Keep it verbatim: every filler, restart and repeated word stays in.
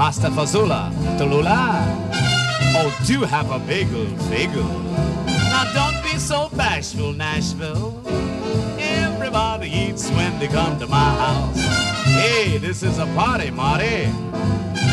pasta fazola, Tallulah. Oh, do have a bagel, bagel. Now don't be so bashful, Nashville. Everybody eats when they come to my house. Hey, this is a party, Marty.